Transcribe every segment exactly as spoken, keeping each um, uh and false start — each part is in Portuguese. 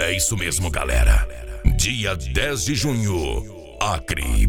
É isso mesmo, galera. Dia dez de junho, Acre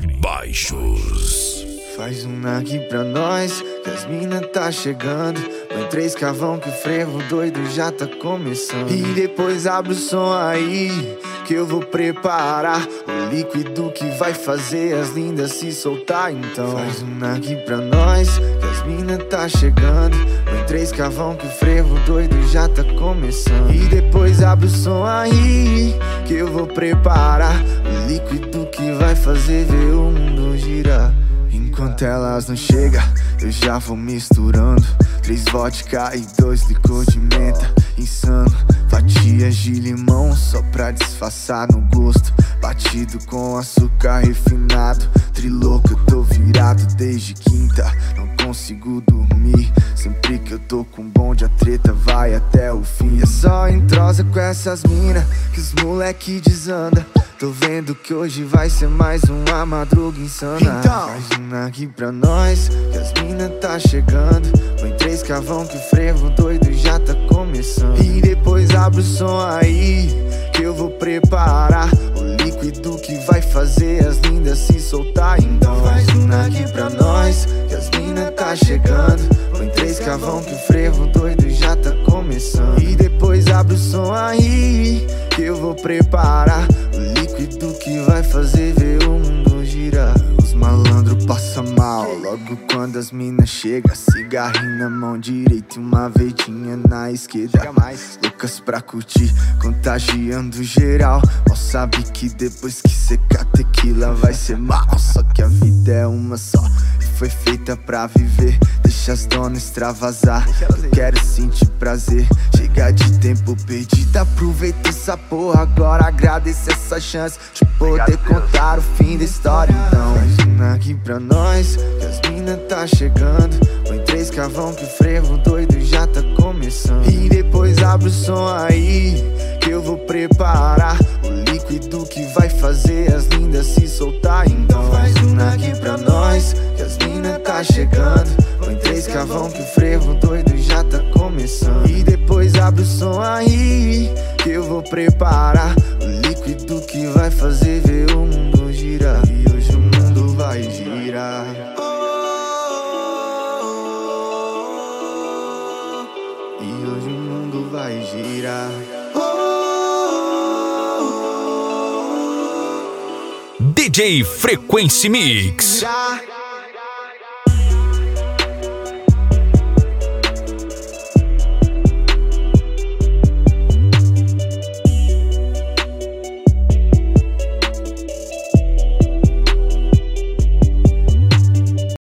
Baixos. Faz um aqui pra nós, que as mina tá chegando. Põe três cavão que o frevo doido já tá começando. E depois abre o som aí, que eu vou preparar o líquido que vai fazer as lindas se soltar. Então faz um aqui pra nós, que as mina tá chegando. Põe três cavão que o frevo doido já tá começando. E depois abre o som aí, que eu vou preparar o líquido que vai fazer ver o mundo girar. Enquanto elas não chegam, eu já vou misturando três vodka e dois licor de menta. Insano, fatias de limão só pra disfarçar no gosto. Batido com açúcar refinado, trilouco, eu tô virado desde quinta. Não consigo dormir, sempre que eu tô com bonde a treta vai até o fim. É só entrosa com essas mina que os moleque desanda. Tô vendo que hoje vai ser mais uma madruga insana. Então faz um aqui pra nós, que as mina tá chegando. Põe três cavão que o frevo doido já tá começando. E depois abre o som aí, que eu vou preparar o líquido que vai fazer as lindas se soltar. Então faz um aqui pra nós, que as mina tá chegando. Põe três cavão que o frevo doido já tá começando. E depois abre o som aí, que eu vou preparar o líquido que vai fazer ver o mundo girar. Os malandros passam mal logo quando as minas chegam. Cigarrinho na mão direita e uma verdinha na esquerda. Mais loucas pra curtir, contagiando geral. Mal sabe que depois que secar tequila vai ser mal. Só que a vida é uma só e foi feita pra viver. Deixa as donas extravasar, eu quero sentir prazer. Chega de tempo perdido, aproveita essa porra agora. Agradeça essa chance de poder contar o fim da história. Então faz um aqui pra nós, que as mina tá chegando. Põe três cavão que o frevo doido já tá começando. E depois abre o som aí, que eu vou preparar o líquido que vai fazer as lindas se soltar. Então faz um aqui pra nós, que as mina tá chegando. Põe três cavão que o frevo doido já tá começando. E depois abre o som aí, que eu vou preparar o líquido que vai fazer ver o mundo girar. E hoje o mundo vai girar. E hoje o mundo vai girar. D J Frequency Mix. Já